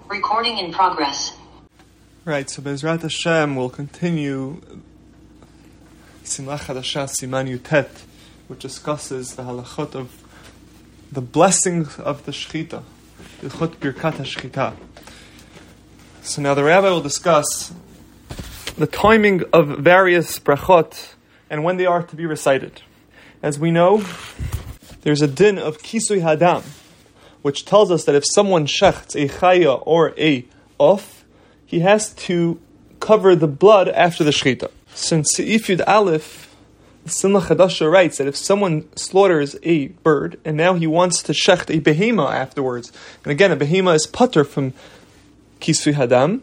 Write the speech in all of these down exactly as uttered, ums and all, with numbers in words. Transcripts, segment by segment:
Recording in progress. Right, so Bezrat Hashem will continue Simla Chadasha Siman Yutet, which discusses the halachot of the blessings of the Shechita, Hilchot Birkat HaShechita. So now the Rabbi will discuss the timing of various brachot and when they are to be recited. As we know, there's a din of Kisui Hadam, which tells us that if someone shechts a chaya or a off, he has to cover the blood after the shechita. Since Seif Yud Aleph, the Simla Chadasha writes that if someone slaughters a bird and now he wants to shecht a behema afterwards, and again a behema is pater from Kisui Hadam,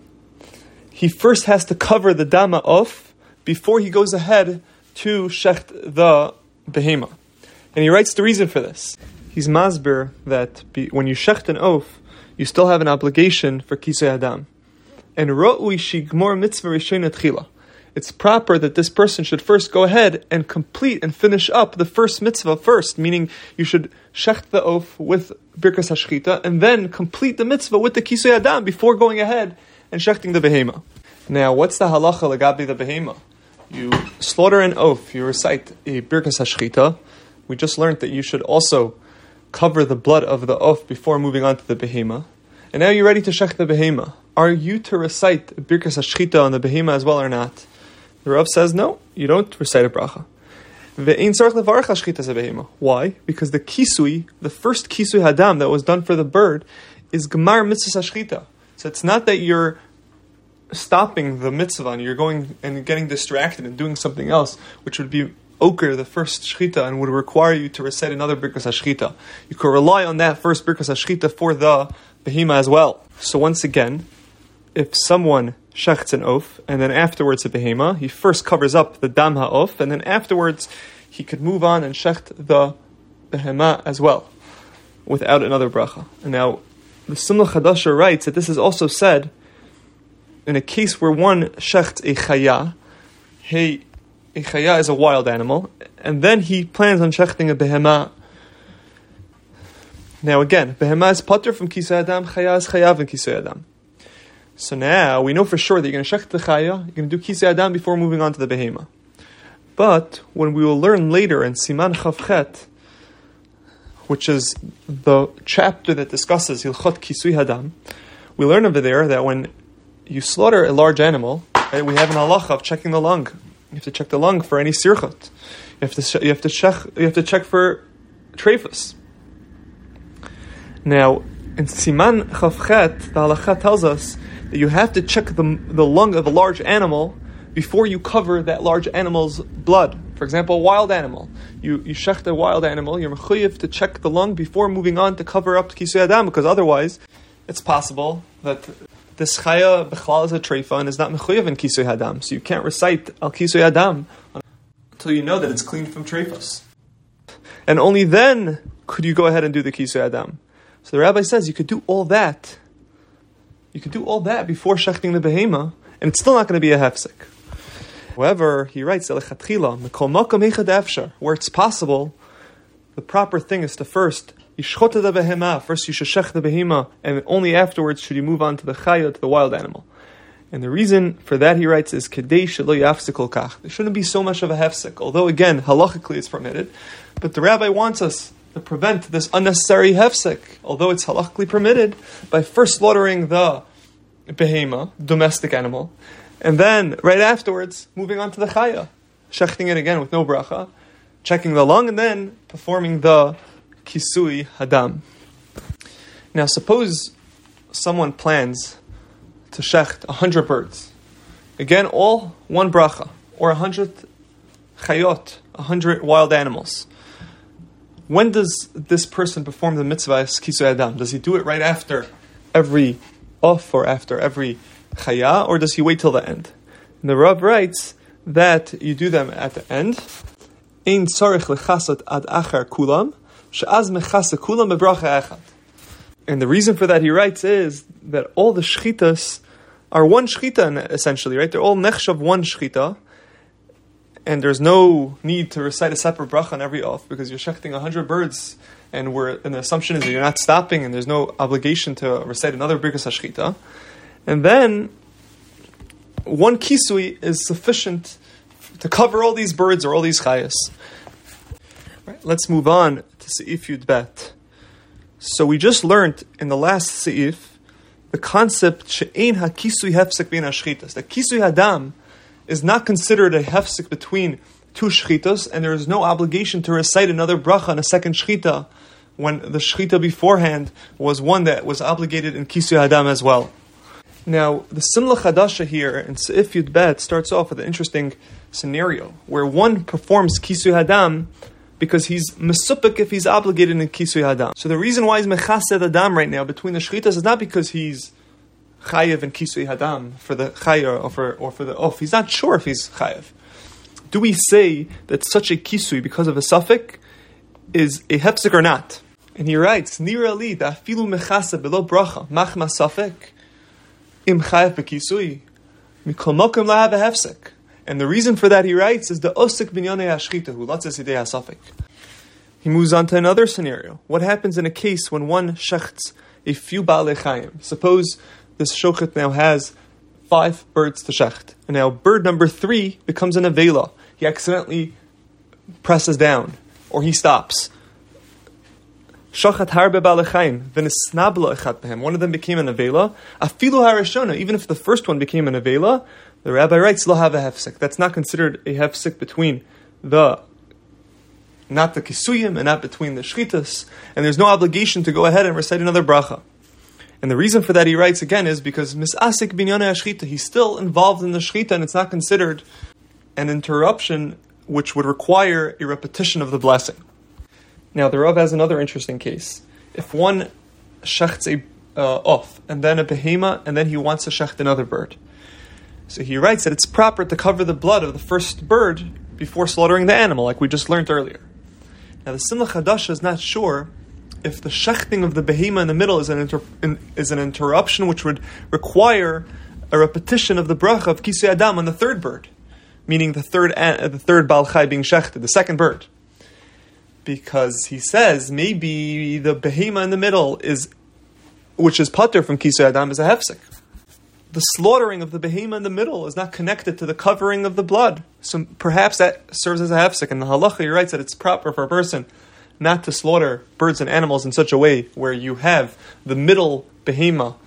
he first has to cover the dama off before he goes ahead to shecht the behema. And he writes the reason for this. He's masber that be, when you shecht an oaf, you still have an obligation for Kisui Hadam. And ro'ui shigmor mitzvah rishona tchila. It's proper that this person should first go ahead and complete and finish up the first mitzvah first, meaning you should shecht the oaf with birkas hashchita and then complete the mitzvah with the Kisui Hadam before going ahead and shechting the behema. Now, what's the halacha legabi the behema? You slaughter an oaf, you recite a birkas hashchita. We just learned that you should also cover the blood of the oaf before moving on to the behema. And now you're ready to shech the behema. Are you to recite birkas hashchita on the behema as well or not? The Rav says no, you don't recite a bracha. Ve'ein tzarich levarach hashchita ze behema. Why? Because the kisui, the first kisui hadam that was done for the bird, is gemar mitzvah hashchita. So it's not that you're stopping the mitzvah and you're going and getting distracted and doing something else, which would be Oker, the first shechita, and would require you to recite another birkas hashchita. You could rely on that first birkas hashchita for the behema as well. So once again, if someone shechts an oaf, and then afterwards a behema, he first covers up the dam ha'of, and then afterwards he could move on and shecht the behema as well, without another bracha. And now, the Simla Chadasha writes that this is also said in a case where one shechts a chaya, hey, a chaya is a wild animal, and then he plans on shechting a behema. Now again, behema is pater from Kisui Hadam, chaya is chayav in Kisui Hadam. So now we know for sure that you're going to shecht the chaya, you're going to do Kisui Hadam before moving on to the behema. But when we will learn later in Siman Chavchet, which is the chapter that discusses Hilchot Kisui Hadam, we learn over there that when you slaughter a large animal, right, we have an halacha of checking the lung. You have to check the lung for any sirchot. You have to you have to check you have to check for trephus. Now, in Siman Chavchet, the halacha tells us that you have to check the the lung of a large animal before you cover that large animal's blood. For example, a wild animal. You you shecht a wild animal. You're mechuyev to check the lung before moving on to cover up the Kisui Hadam, because otherwise, it's possible that this chaya b'chlal is a treifa and is not mechuyev in Kisui Hadam, so you can't recite al Kisui Hadam until you know that it's clean from treifas. And only then could you go ahead and do the Kisui Hadam. So the Rabbi says you could do all that. You could do all that before shechting the behema, and it's still not going to be a hefsek. However, he writes elechatchila mekol makom echad efshar, where it's possible, the proper thing is to first Yishchota the behema. First you should shech the behema, and only afterwards should you move on to the chaya, to the wild animal. And the reason for that, he writes, is kedei shelo yafsik kol kach. There shouldn't be so much of a hefsek, although again, halachically it's permitted. But the Rabbi wants us to prevent this unnecessary hefsek, although it's halachically permitted, by first slaughtering the behema, domestic animal, and then right afterwards moving on to the chaya, shechting it again with no bracha, checking the lung, and then performing the Kisui Hadam. Now, suppose someone plans to shecht a hundred birds. Again, all one bracha, or a hundred chayot, a hundred wild animals. When does this person perform the mitzvah Kisui Hadam? Does he do it right after every off or after every chaya, or does he wait till the end? And the Rav writes that you do them at the end. Ein tzarich lechasot ad achar kulam. And the reason for that, he writes, is that all the shchitas are one shchita, essentially, right? They're all nechshav one shchita, and there's no need to recite a separate bracha on every off because you're shechting a hundred birds, and we're and the assumption is that you're not stopping, and there's no obligation to recite another birkas hashchita, and then one kisui is sufficient to cover all these birds or all these chayas. Right, let's move on to Seif Yud Bet. So we just learned in the last Seif the concept she'ein ha-kisui hefsek bein hashchitas. That kisui hadam is not considered a hefsek between two shchitas, and there is no obligation to recite another bracha on a second shchita when the shchita beforehand was one that was obligated in kisui hadam as well. Now, the Simla Chadasha here in Seif Yud Bet starts off with an interesting scenario where one performs kisui hadam because he's mesupik if he's obligated in kisui hadam. So the reason why he's mechased hadam right now between the shchitas is not because he's chayev and kisui hadam for the chayer or for or for the off. He's not sure if he's chayev. Do we say that such a kisui because of a suffix is a hefsek or not? And he writes, Nira li da afilu mechased below bracha machma suffix im chayev bekisui mikol mokum lahav a hefsek. And the reason for that, he writes, is the osik binyonei hashchita hu latzes idei hasafik. He moves on to another scenario. What happens in a case when one shechts a few baalei chayim? Suppose this shochet now has five birds to shecht, and now bird number three becomes an avela. He accidentally presses down, or he stops. Shochet harbe baalei chayim v'nisnabla echat behem. One of them became an avela. Afilu harishona, even if the first one became an avela, the rabbi writes, lo have a hefsek. That's not considered a hefsek between the, not the kisuyim, and not between the shchitas, and there's no obligation to go ahead and recite another bracha. And the reason for that, he writes again, is because misasik binyonei hashchita, he's still involved in the shchita, and it's not considered an interruption which would require a repetition of the blessing. Now, the Rav has another interesting case. If one shechts a uh, off, and then a behema, and then he wants to shecht another bird. So he writes that it's proper to cover the blood of the first bird before slaughtering the animal, like we just learned earlier. Now the Simla Chadasha is not sure if the shechting of the behema in the middle is an inter- in, is an interruption which would require a repetition of the bracha of kisui hadam on the third bird, meaning the third uh, the third baal chai being shechted, the second bird. Because he says maybe the behema in the middle is, which is pater from kisui hadam, is a hefsek. The slaughtering of the behema in the middle is not connected to the covering of the blood. So perhaps that serves as a hefsek. And the halacha, he writes that it's proper for a person not to slaughter birds and animals in such a way where you have the middle behema,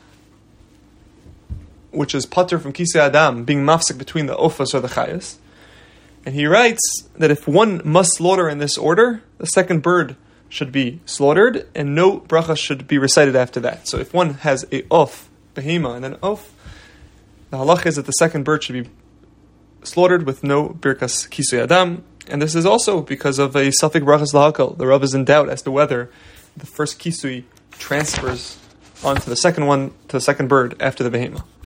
which is pater from kisei adam, being mafsek between the ofas or the chayas. And he writes that if one must slaughter in this order, the second bird should be slaughtered and no bracha should be recited after that. So if one has a of behema and an of, the halach is that the second bird should be slaughtered with no birkas kisui adam, and this is also because of a suffix brachas lahakal. The Rav is in doubt as to whether the first kisui transfers onto the second one, to the second bird after the behema.